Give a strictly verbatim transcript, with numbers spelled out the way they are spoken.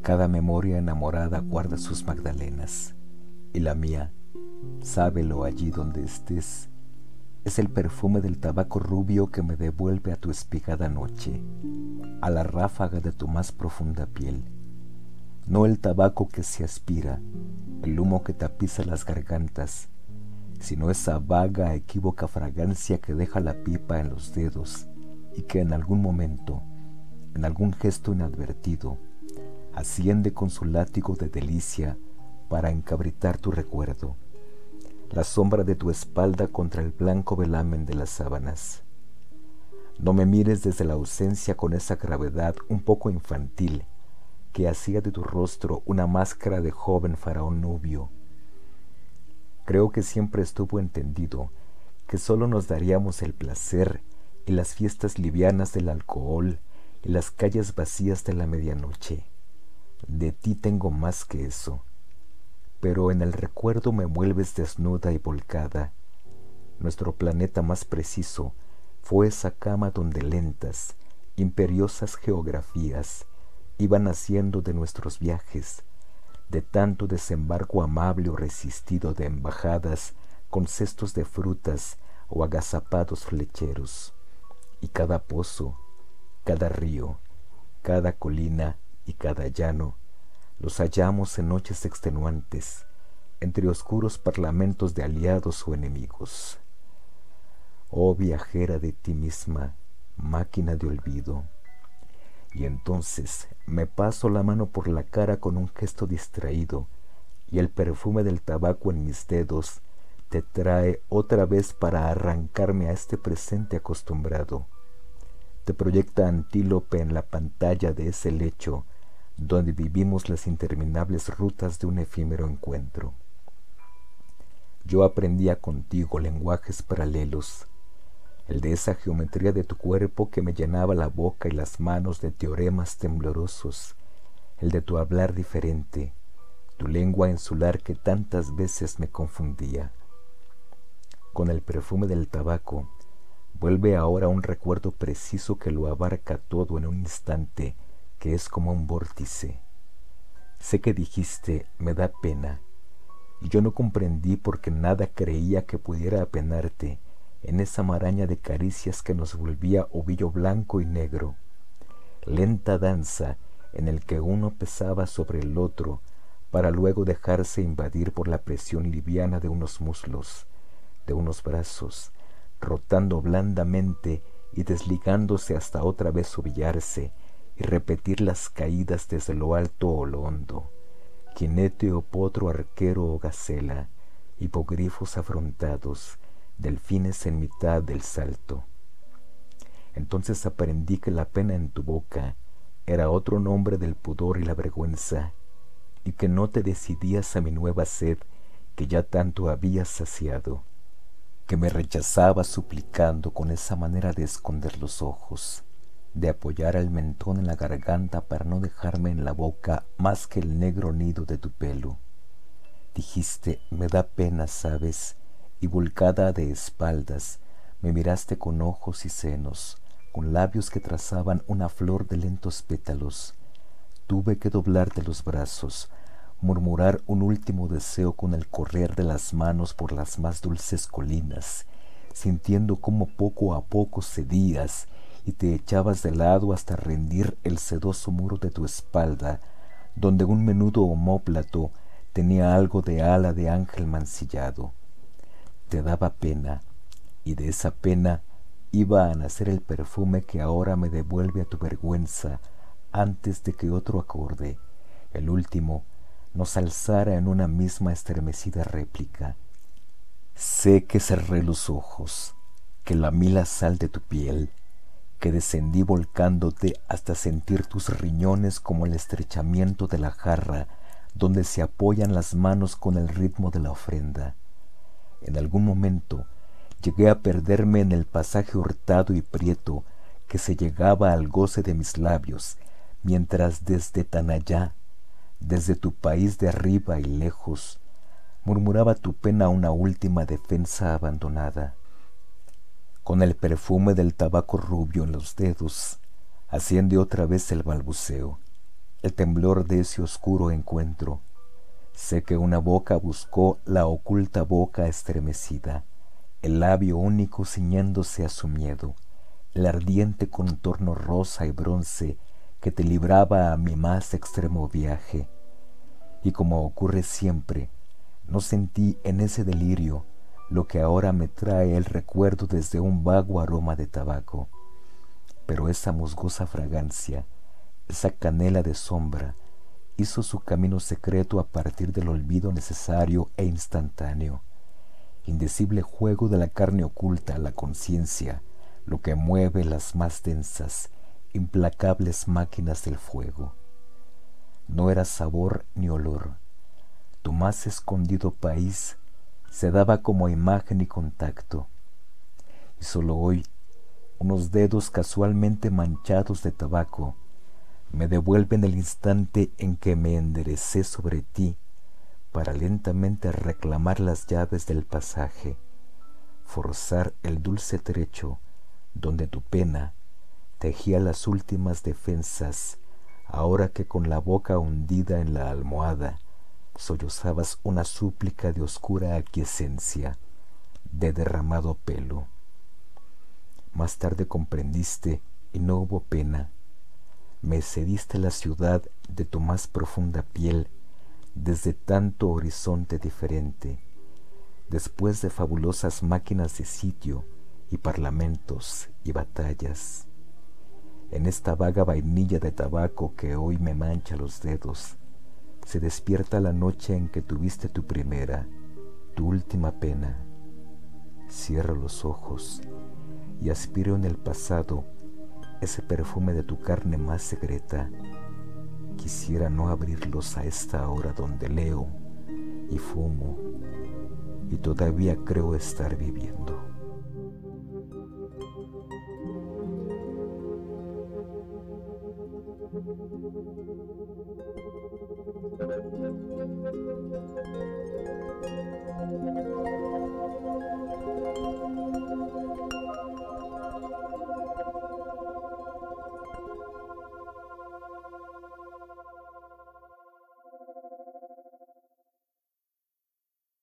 Cada memoria enamorada guarda sus magdalenas, y la mía, sábelo allí donde estés, es el perfume del tabaco rubio que me devuelve a tu espigada noche, a la ráfaga de tu más profunda piel. No el tabaco que se aspira, el humo que tapiza las gargantas, sino esa vaga, equívoca fragancia que deja la pipa en los dedos y que en algún momento, en algún gesto inadvertido, asciende con su látigo de delicia para encabritar tu recuerdo, la sombra de tu espalda contra el blanco velamen de las sábanas. No me mires desde la ausencia con esa gravedad un poco infantil que hacía de tu rostro una máscara de joven faraón nubio. Creo que siempre estuvo entendido que solo nos daríamos el placer y las fiestas livianas del alcohol y las calles vacías de la medianoche. De ti tengo más que eso, pero en el recuerdo me vuelves desnuda y volcada. Nuestro planeta más preciso fue esa cama donde lentas, imperiosas geografías iban haciendo de nuestros viajes, de tanto desembarco amable o resistido de embajadas con cestos de frutas o agazapados flecheros, y cada pozo, cada río, cada colina y cada llano los hallamos en noches extenuantes, entre oscuros parlamentos de aliados o enemigos. Oh viajera de ti misma, máquina de olvido. Y entonces me paso la mano por la cara con un gesto distraído, y el perfume del tabaco en mis dedos te trae otra vez para arrancarme a este presente acostumbrado. Te proyecta Antílope en la pantalla de ese lecho donde vivimos las interminables rutas de un efímero encuentro. Yo aprendía contigo lenguajes paralelos, el de esa geometría de tu cuerpo que me llenaba la boca y las manos de teoremas temblorosos, el de tu hablar diferente, tu lengua insular que tantas veces me confundía. Con el perfume del tabaco, vuelve ahora un recuerdo preciso que lo abarca todo en un instante, que es como un vórtice. Sé que dijiste, me da pena, y yo no comprendí porque nada creía que pudiera apenarte en esa maraña de caricias que nos volvía ovillo blanco y negro, lenta danza en el que uno pesaba sobre el otro para luego dejarse invadir por la presión liviana de unos muslos, de unos brazos, rotando blandamente y desligándose hasta otra vez ovillarse y repetir las caídas desde lo alto o lo hondo, jinete o potro, arquero o gacela, hipogrifos afrontados, delfines en mitad del salto. Entonces aprendí que la pena en tu boca era otro nombre del pudor y la vergüenza, y que no te decidías a mi nueva sed que ya tanto habías saciado, que me rechazabas suplicando con esa manera de esconder los ojos, de apoyar el mentón en la garganta para no dejarme en la boca más que el negro nido de tu pelo. Dijiste, me da pena, ¿sabes? Y volcada de espaldas, me miraste con ojos y senos, con labios que trazaban una flor de lentos pétalos. Tuve que doblarte los brazos, murmurar un último deseo con el correr de las manos por las más dulces colinas, sintiendo cómo poco a poco cedías y te echabas de lado hasta rendir el sedoso muro de tu espalda, donde un menudo omóplato tenía algo de ala de ángel mancillado. Te daba pena, y de esa pena iba a nacer el perfume que ahora me devuelve a tu vergüenza antes de que otro acorde, el último, nos alzara en una misma estremecida réplica. Sé que cerré los ojos, que lamí la sal de tu piel, que descendí volcándote hasta sentir tus riñones como el estrechamiento de la jarra donde se apoyan las manos con el ritmo de la ofrenda. En algún momento llegué a perderme en el pasaje hurtado y prieto que se llegaba al goce de mis labios, mientras desde tan allá, desde tu país de arriba y lejos, murmuraba tu pena una última defensa abandonada. Con el perfume del tabaco rubio en los dedos, asciende otra vez el balbuceo. el temblor de ese oscuro encuentro. Sé que una boca buscó la oculta boca estremecida, el labio único ciñéndose a su miedo, el ardiente contorno rosa y bronce que te libraba a mi más extremo viaje. Y como ocurre siempre, no sentí en ese delirio lo que ahora me trae el recuerdo desde un vago aroma de tabaco. Pero esa musgosa fragancia, esa canela de sombra, hizo su camino secreto a partir del olvido necesario e instantáneo. Indecible juego de la carne oculta a la conciencia, lo que mueve las más densas, implacables máquinas del fuego. No era sabor ni olor. Tu más escondido país se daba como imagen y contacto. Y solo hoy, unos dedos casualmente manchados de tabaco me devuelven el instante en que me enderecé sobre ti para lentamente reclamar las llaves del pasaje, forzar el dulce trecho donde tu pena tejía las últimas defensas, ahora que con la boca hundida en la almohada sollozabas una súplica de oscura aquiescencia, de derramado pelo. Más tarde comprendiste y no hubo pena. Me cediste la ciudad de tu más profunda piel desde tanto horizonte diferente, después de fabulosas máquinas de sitio y parlamentos y batallas. En esta vaga vainilla de tabaco que hoy me mancha los dedos, se despierta la noche en que tuviste tu primera, tu última pena. Cierro los ojos y aspiro en el pasado ese perfume de tu carne más secreta. Quisiera no abrirlos a esta hora donde leo y fumo y todavía creo estar viviendo.